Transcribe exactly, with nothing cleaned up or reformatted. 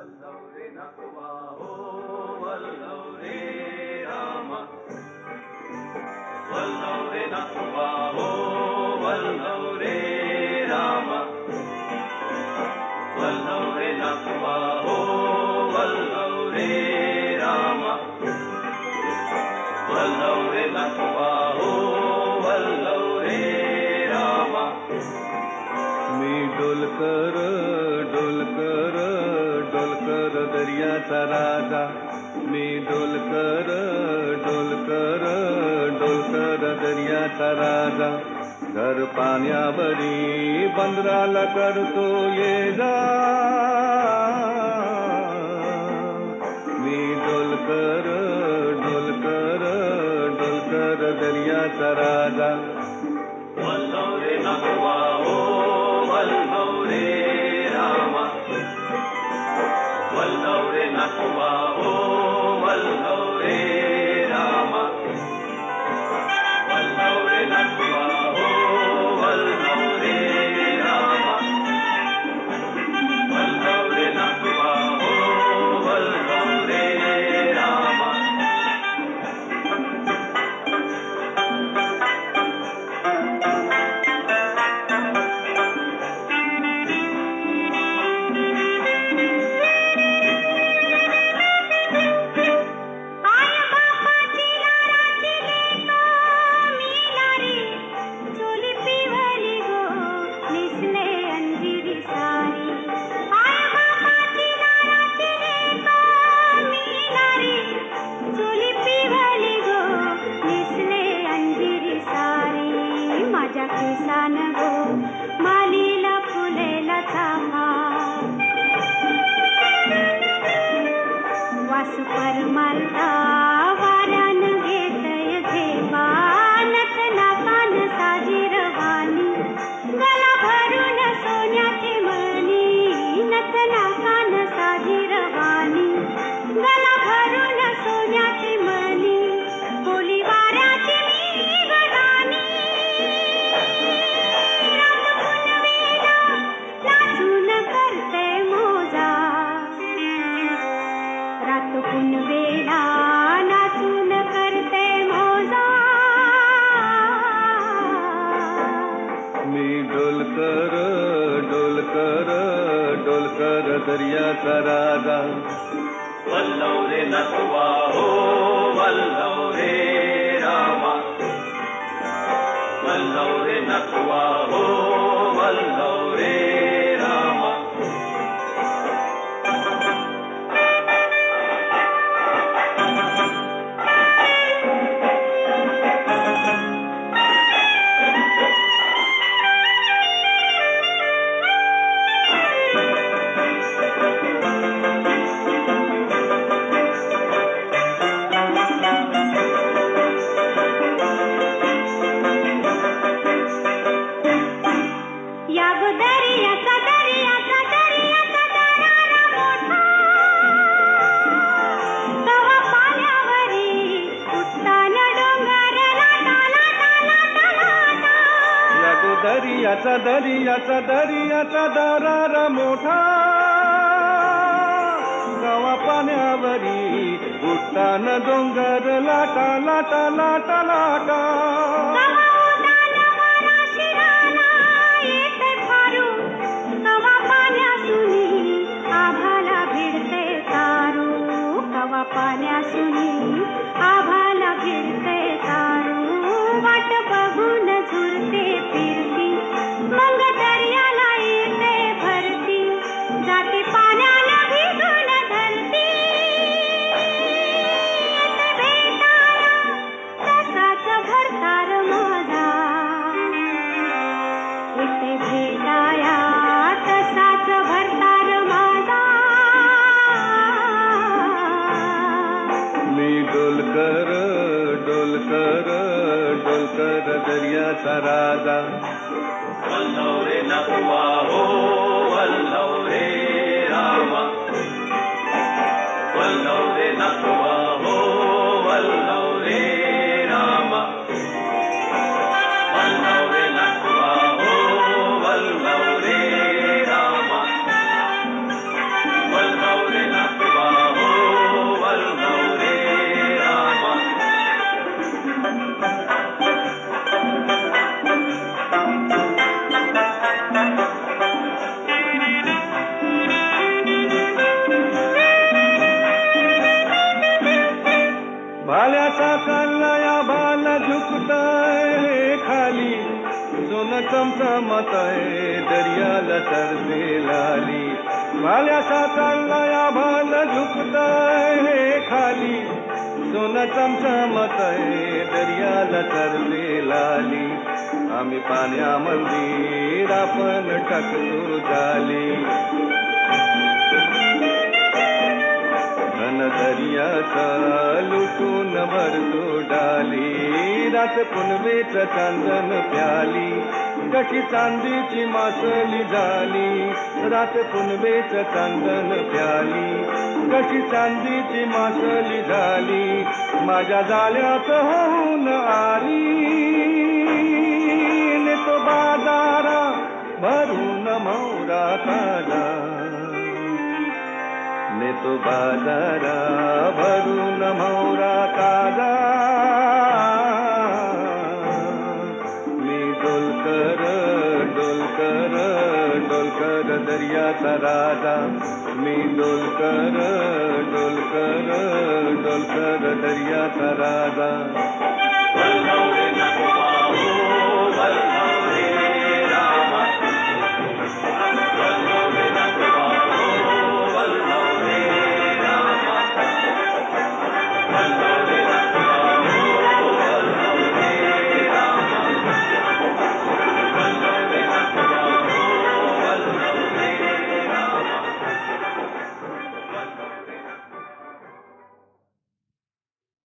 वल्लवरे नकवा हो वल्लवरे रामा वल्लवरे नकवा हो वल्लवरे रामा वल्लवरे नकवा हो वल्लवरे रामा वल्लवरे नकवा हो वल्लवरे रामा मी डोलकर डोलकर डोलकर दर्याचा राजा मी डोलकर डोलकर डोलकर दर्याचा राजा घर पाण्यावरी बंदराला करतो ये जा मी डोलकर डोलकर डोलकर दर्याचा राजा वल्लवरे नकवा हो वल्लवरे रामा वल्लवरे नकवा हो वल्लवरे रामा वल्लवरे नकवा हो वल्लवरे रामा वल्लवरे नकवा हो वल्लवरे रामा किसान गो मालीला फुलेला थांबा वासू परमालता वाऱ्यान घेतय झेपा नटना कान साजी रवानी गला भरून सोन्याची मणी नटना कान साजी रवानी गला भरून सोन्याची मणी कोली वाऱ्याची मी गडानी वेळा नाचून करते मोजा मी डोलकर डोलकर डोलकर दर्याचा राजा वल्लवरे नकवा हो वल्लवरे रामा वल्लवरे नकवा हो वल्लवरे रामा दर्याचा दर्याचा दर्याचा दरारा मोठा गावा पाण्यावरी उठताना डोंगर लाटा लाटा लाटा लाटा आभाला भिडते तारू कवा पाण्यासुनी आभाला भिडते तारू वाट बघून झुरते फिरती मग दर्याला येते भरती जाती पाण्याला भिजून धरती येते भेटायला तसाच भरतार मन चमचमतय दर्याला तरते लाली भाल्याचा चाललाय भाल झुकतय खाली सोन चमचमतय दर्याला तरते लाली आम्ही पाण्या मंदिर आपण टाकतो जाली घन दर्याचा लुटून भरतो डाली रात पुनवेच चांदन प्याली कशी चांदीची मासली झाली रात पुनवेच चांदन प्याली कशी चांदीची मासली झाली माझ्या जाळ्यात होऊन आली तो बाजारा भरून मोरा ताजा ने तो बाजारा भरून मोरा ताजा मी डोलकर डोलकर डोलकर दर्याचा राजा मी डोलकर डोलकर डोलकर दर्याचा राजा वल्लव रे नटवा हो वल्लव